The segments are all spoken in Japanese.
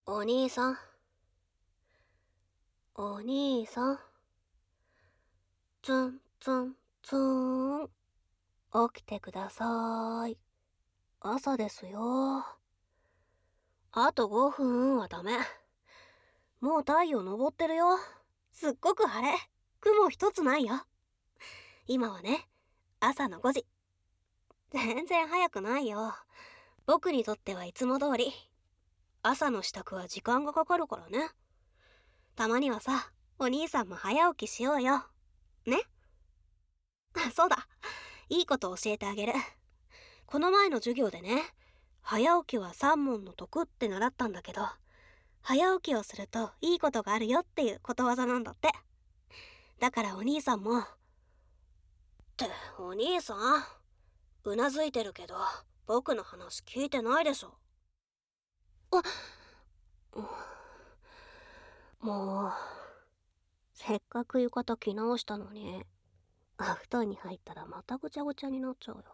お兄さん。お兄さん。ツンツンツーン。起きてください。朝ですよ。あと5分はダメ。もう太陽昇ってるよ。すっごく晴れ。雲一つないよ。今はね、朝の5時。全然早くないよ。僕にとってはいつも通り。朝の支度は時間がかかるからね。たまにはさ、お兄さんも早起きしようよ。ね。そうだ。いいこと教えてあげる。この前の授業でね、早起きは三問の得って習ったんだけど、早起きをするといいことがあるよっていうことわざなんだって。だからお兄さんも。ってお兄さん、うなずいてるけど僕の話聞いてないでしょ。もうせっかく浴衣着直したのに、お布団に入ったらまたぐちゃぐちゃになっちゃう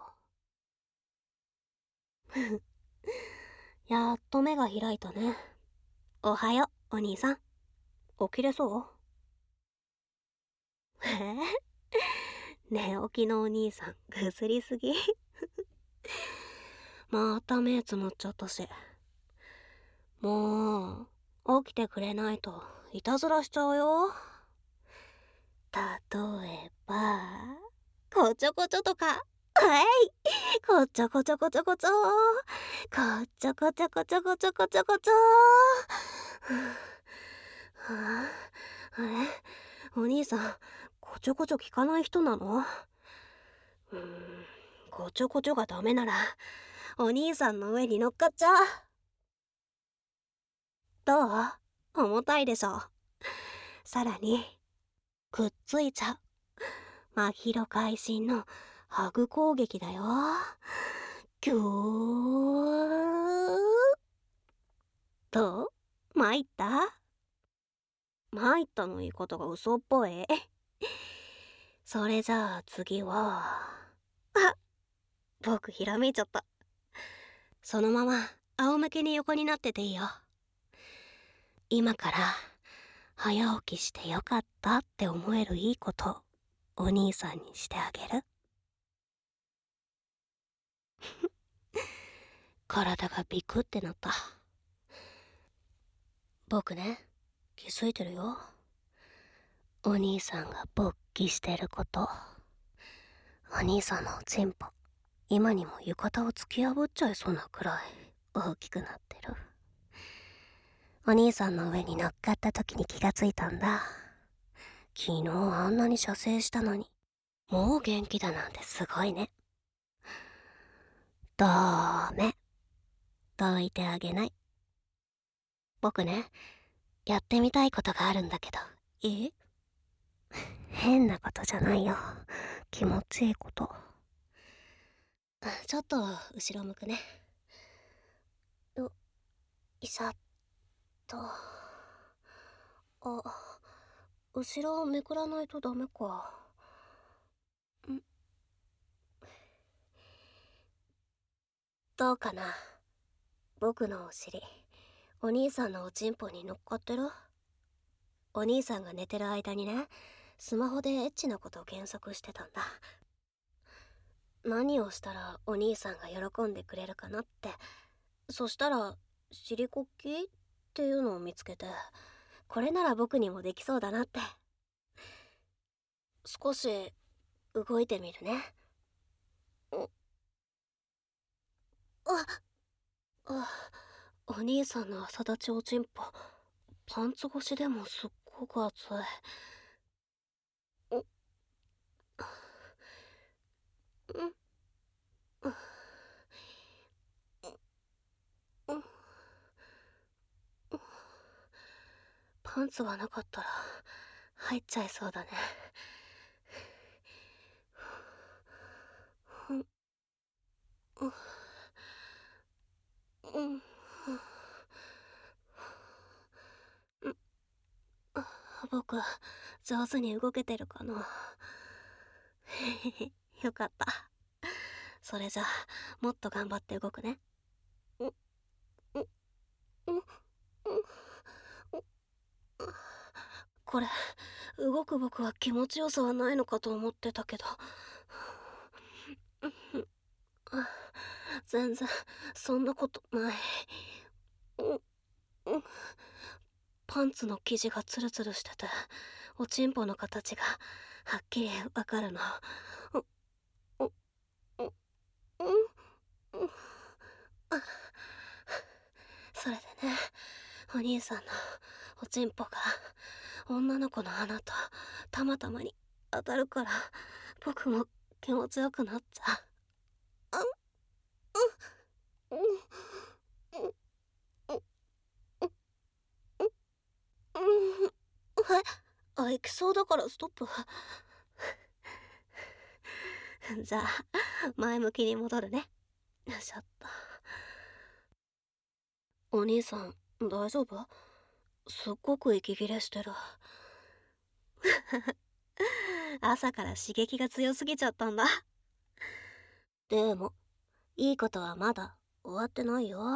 よ。やっと目が開いたね。おはようお兄さん。起きれそう？寝起きのお兄さんぐずりすぎ。また目つむっちゃったし。もう起きてくれないといたずらしちゃうよ。例えばこちょこちょとか。はい、こちょこちょこちょこちょこちょこちょこちょこちょこちょこちょ。あれ、お兄さんこちょこちょ聞かない人なの？こちょこちょがダメならお兄さんの上に乗っかっちゃう。どう？重たいでしょ。さらにくっついちゃう。真宙会心のハグ攻撃だよ。ぎゅー。どう？参った？参ったの言い方が嘘っぽい。それじゃあ次は。あ、僕ひらめいちゃった。そのまま仰向けに横になってていいよ。今から早起きしてよかったって思えるいいことお兄さんにしてあげる。体がビクってなった。僕ね、気づいてるよ。お兄さんが勃起してること。お兄さんのおちんぽ、今にも浴衣を突き破っちゃいそうなくらい大きくなってる。お兄さんの上に乗っかった時に気がついたんだ。昨日あんなに射精したのにもう元気だなんてすごいね。ダメ。どいてあげない。僕ね、やってみたいことがあるんだけど。え？変なことじゃないよ。気持ちいいこと。ちょっと後ろ向くね。よいしょっと。あ、後ろめくらないとダメか。どうかな。僕のお尻、お兄さんのおちんぽに乗っかってる？お兄さんが寝てる間にね、スマホでエッチなことを検索してたんだ。何をしたらお兄さんが喜んでくれるかなって。そしたら尻こっきっていうのを見つけて、これなら僕にもできそうだなって。少し動いてみるね。あ、お兄さんの朝立ちおちんぽ、パンツ越しでもすっごく熱い。パンツがなかったら入っちゃいそうだね。僕上手に動けてるかな。よかった。それじゃもっと頑張って動くね。 これ、動く僕は気持ちよさはないのかと思ってたけど。全然、そんなことない。パンツの生地がツルツルしてて、おちんぽの形がはっきりわかるの。それでね、お兄さんのおちんぽが女の子の穴とたまたまに当たるから、僕も気持ちよくなっちゃう。行きそうだからストップ。じゃあ、前向きに戻るね。よいしょっと。お兄さん、大丈夫？すっごく息切れしてる。朝から刺激が強すぎちゃったんだ。でも、いいことはまだ終わってないよ。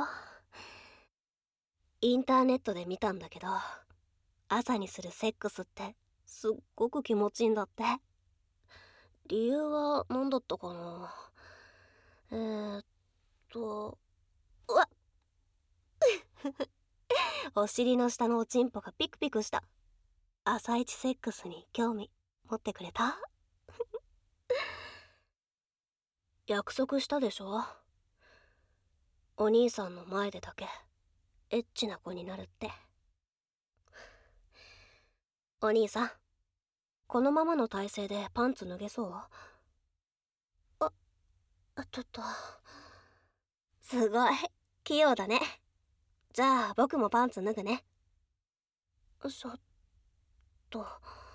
インターネットで見たんだけど、朝にするセックスってすっごく気持ちいいんだって。理由は何だったかな。ーっうわっお尻の下のおちんぽがピクピクした。朝一セックスに興味持ってくれた？約束したでしょ？お兄さんの前でだけエッチな子になるって。お兄さん、このままの体勢でパンツ脱げそう？ちょっと。すごい器用だね。じゃあ僕もパンツ脱ぐね。ちょっと。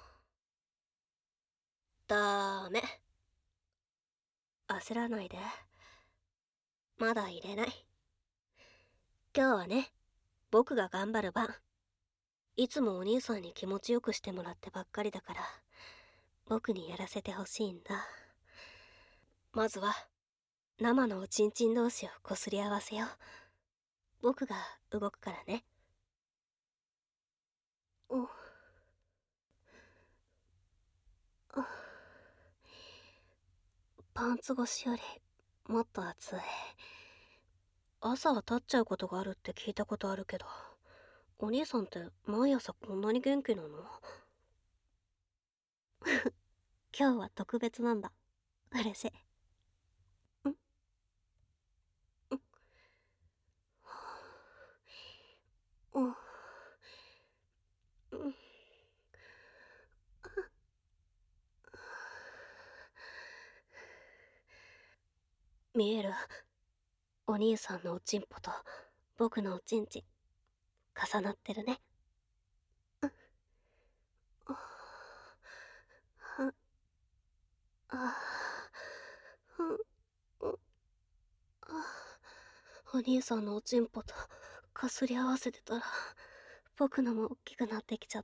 ダメ。焦らないで。まだ入れない。今日はね、僕が頑張る番。いつもお兄さんに気持ちよくしてもらってばっかりだから、僕にやらせてほしいんだ。まずは生のおちんちん同士をこすり合わせよう。僕が動くからね。パンツ越しよりもっと熱い。朝は立っちゃうことがあるって聞いたことあるけど、お兄さんって毎朝こんなに元気なの？今日は特別なんだ。嬉しい。見える？お兄さんのおちんぽと僕のおちんちん重なってるね。お兄さんのおちんぽとかすり合わせてたら、僕のも大きくなってきちゃった。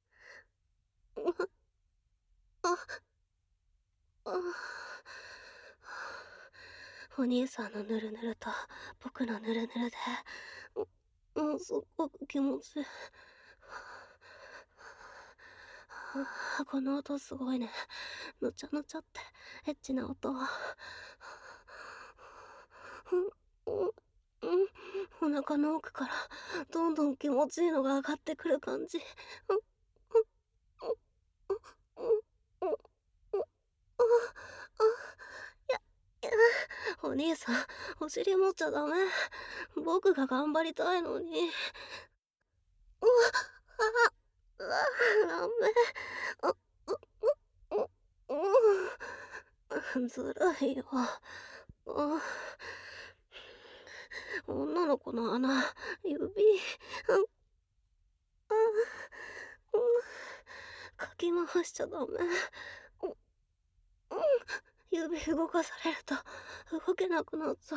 お兄さんのぬるぬると僕のぬるぬるですっごく気持ちいい。この音すごいね。ぬちゃぬちゃってエッチな音。お腹の奥からどんどん気持ちいいのが上がってくる感じ。お兄さん、お尻持っちゃダメ。僕が頑張りたいのに。ダメ。ずるいよ。女の子の穴、指。かき回しちゃダメ。指動かされると動けなくなっちゃう。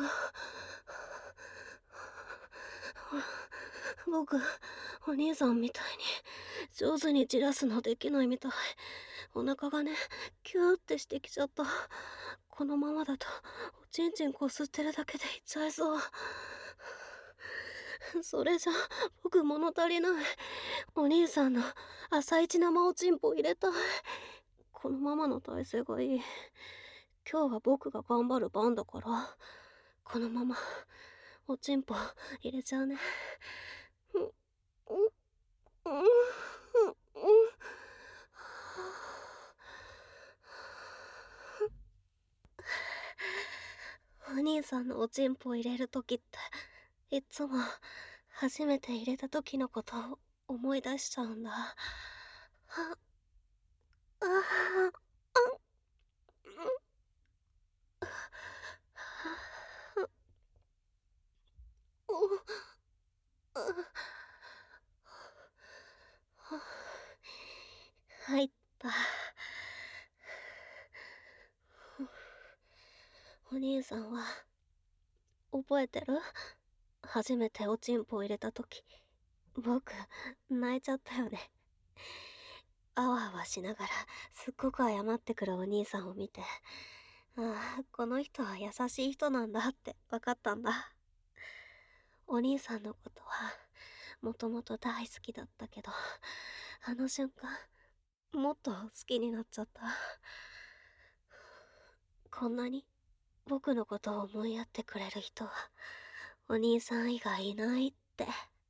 僕、お兄さんみたいに上手に散らすのできないみたい。お腹がね、キューってしてきちゃった。このままだとおちんちんこすってるだけでいっちゃいそう。 それじゃ僕物足りない。お兄さんの朝一生おちんぽ入れたい。このままの体勢がいい。今日は僕が頑張る番だから、このままおちんぽ入れちゃうね。うんうんうんうんお兄さんのおちんぽ入れるときっていつも初めて入れた時のことを思い出しちゃうんだ。ああ入った。お兄さんは覚えてる？初めておちんぽ入れた時、僕泣いちゃったよね。あわあわしながらすっごく謝ってくるお兄さんを見て、ああ、この人は優しい人なんだって分かったんだ。お兄さんのことはもともと大好きだったけど、あの瞬間もっと好きになっちゃった。こんなに僕のことを思いやってくれる人はお兄さん以外いないって。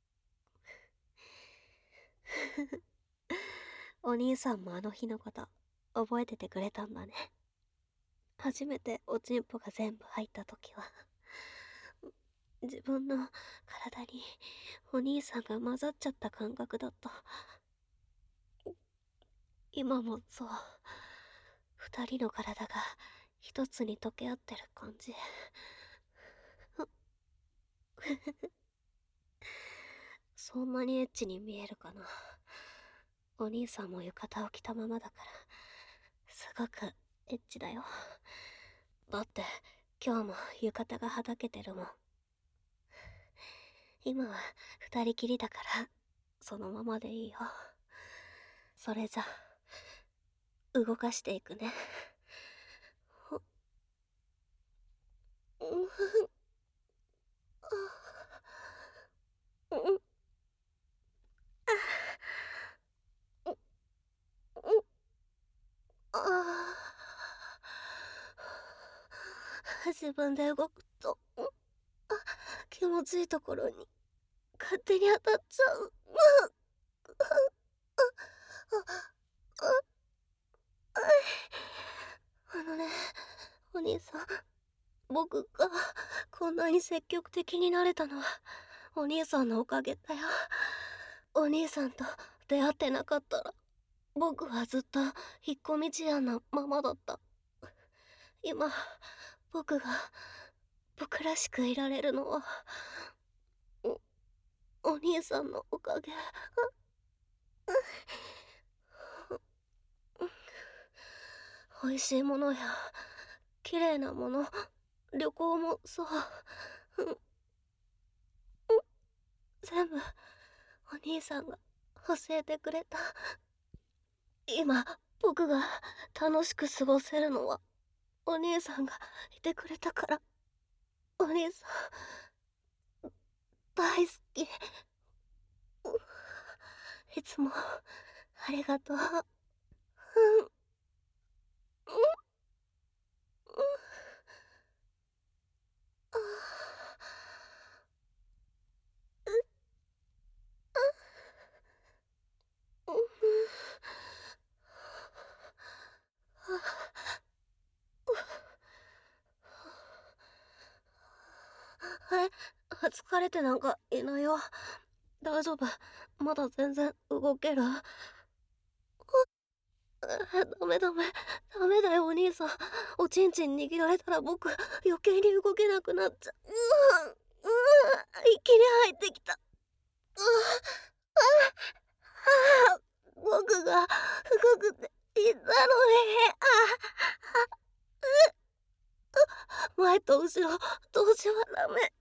お兄さんもあの日のこと覚えててくれたんだね。初めておちんぽが全部入った時は、自分の体にお兄さんが混ざっちゃった感覚だった。今もそう。二人の体が一つに溶け合ってる感じ。そんなにエッチに見えるかな。お兄さんも浴衣を着たままだからすごくエッチだよ。だって今日も浴衣がはだけてるもん。今は二人きりだからそのままでいいよ。それじゃ動かしていくね。自分で動くと気持ちいいところに勝手に当たっちゃう。あのね、お兄さん、僕がこんなに積極的になれたのはお兄さんのおかげだよ。お兄さんと出会ってなかったら僕はずっと引っ込み思案なままだった。今僕が僕らしくいられるのはお兄さんのおかげ。美味しいものや綺麗なもの、旅行もそう、全部お兄さんが教えてくれた。今僕が楽しく過ごせるのはお兄さんがいてくれたから。お兄さん大好き。いつもありがとう。疲れてなんかいないよ。大丈夫。まだ全然動ける。ダメダメ。ダメだよお兄さん。おちんちん握られたら僕余計に動けなくなっちゃう。一気に入ってきた。僕が深くていたのに。前と後ろ同時はダメ。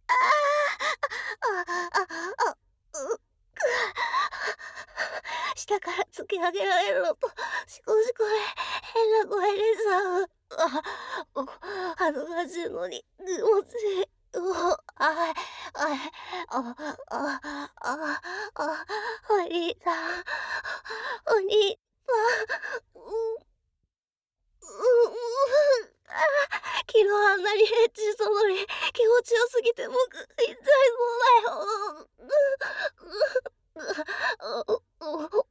下下から突き上げられるのと、しこしこで変な声でさ、恥ずかしいのに気持ちいい。あい、あい、お兄さん、お兄さん、昨日あんなにエッチしたのに気持ちよすぎて僕言っちゃいそうだよ。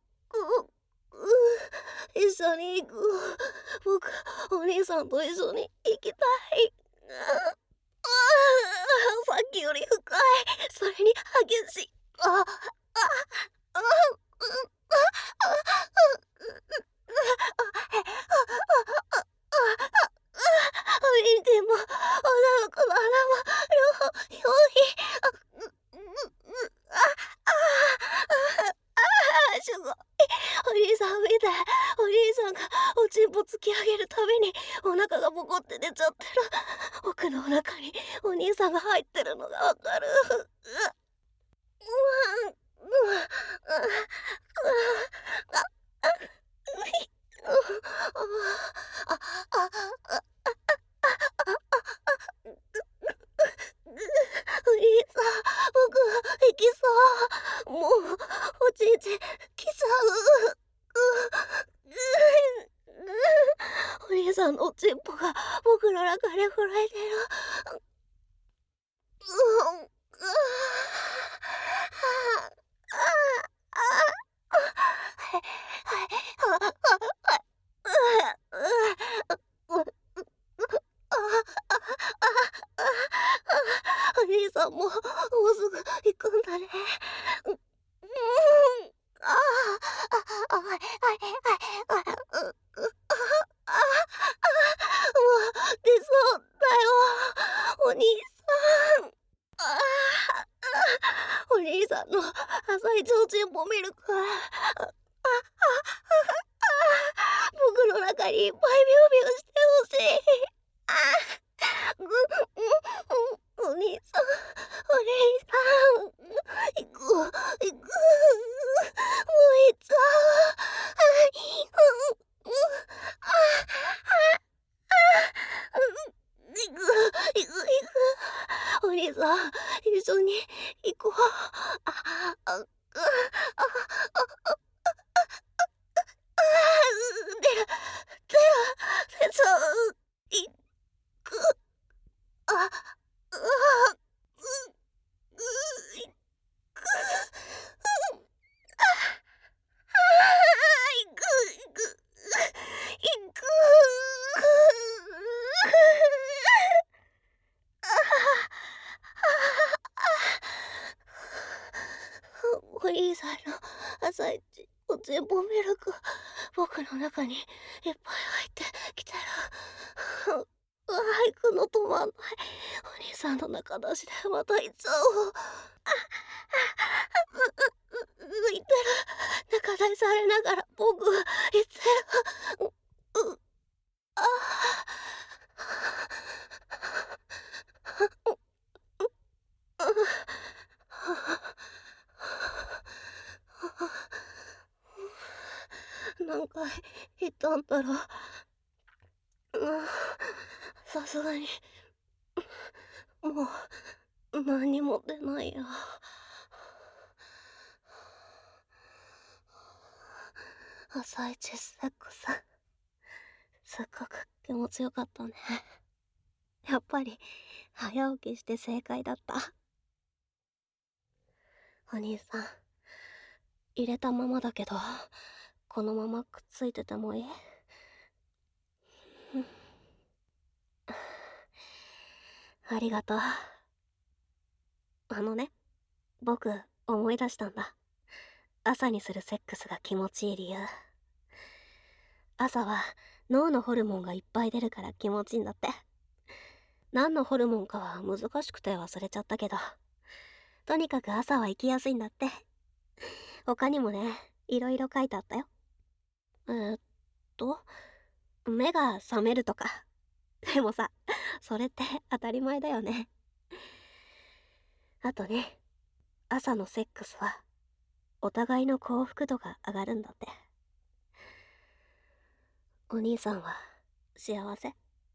一緒に行く。僕、お兄さんと一緒に行きたい。さっきより深い。それに激しい。見ても女の子の穴も両方すごい。お兄さんみたい。お兄さんがおちんぽ突き上げるたびにお腹がボコって出ちゃってる。僕のお腹にお兄さんが入ってるのがわかる。お兄さん、僕、行きそう。もう、おちんちん、来ちゃう。お兄さんのおちんぽが僕の中で震えてる。お兄さんもうすぐ行くんだね。出そうだよ、お兄さん。お兄さんの浅い提灯も見るから。僕の中にいっぱいビュービューしてほしい。お兄さん、お兄さん、行く、行く、もう行っちゃ行く、行く、お兄さん、一緒に行こう。出ちゃう。行く。行く。行く、行く。行く。お兄さんの朝一おちんぽミルク、僕の中にいっぱい入ってきてる。行くの止まんない。お兄さんの中出しでまた行っちゃおう。浮いてる。中出しされながら僕行ってる。何回言ったんだろう。さすがに、もう、何も出ないや。朝一セックス、すっごく気持ちよかったね。やっぱり、早起きして正解だった。お兄さん、入れたままだけど、このままくっついててもいい？ありがとう。僕、思い出したんだ。朝にするセックスが気持ちいい理由。朝は脳のホルモンがいっぱい出るから気持ちいいんだって。何のホルモンかは難しくて忘れちゃったけど、とにかく朝は行きやすいんだって。他にもね、いろいろ書いてあったよ。目が覚めるとか。でもさ、それって当たり前だよね。あとね、朝のセックスはお互いの幸福度が上がるんだって。お兄さんは幸せ？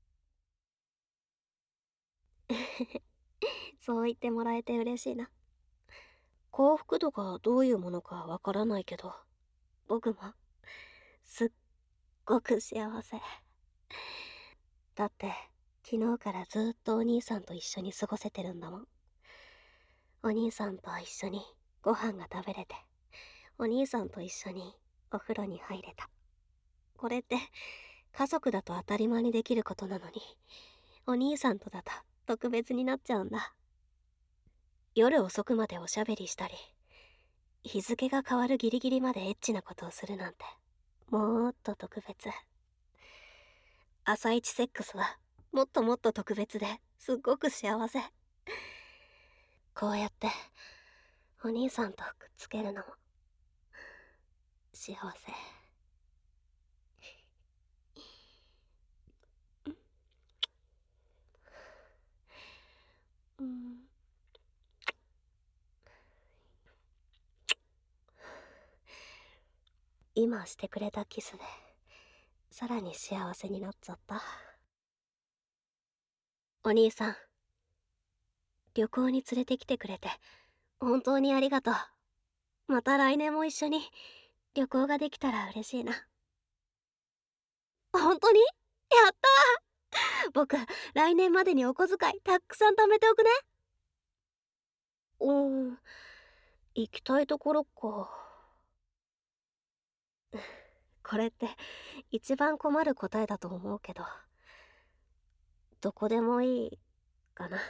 そう言ってもらえて嬉しいな。幸福度がどういうものかわからないけど、僕もすっごく幸せ。だって昨日からずっとお兄さんと一緒に過ごせてるんだもん。お兄さんと一緒にご飯が食べれて、お兄さんと一緒にお風呂に入れた。これって家族だと当たり前にできることなのに、お兄さんとだと特別になっちゃうんだ。夜遅くまでおしゃべりしたり、日付が変わるギリギリまでエッチなことをするなんて、もっと特別。朝一セックスはもっともっと特別ですっごく幸せ。こうやってお兄さんとくっつけるのも幸せ。うん。今してくれたキスでさらに幸せになっちゃった。お兄さん、旅行に連れてきてくれて本当にありがとう。また来年も一緒に旅行ができたら嬉しいな。本当に？やったー。僕、来年までにお小遣いたくさん貯めておくね。行きたいところか。これって一番困る答えだと思うけど、どこでもいいかな。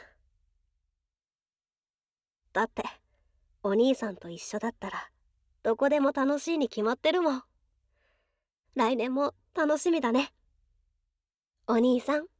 だってお兄さんと一緒だったらどこでも楽しいに決まってるもん。来年も楽しみだね。お兄さん。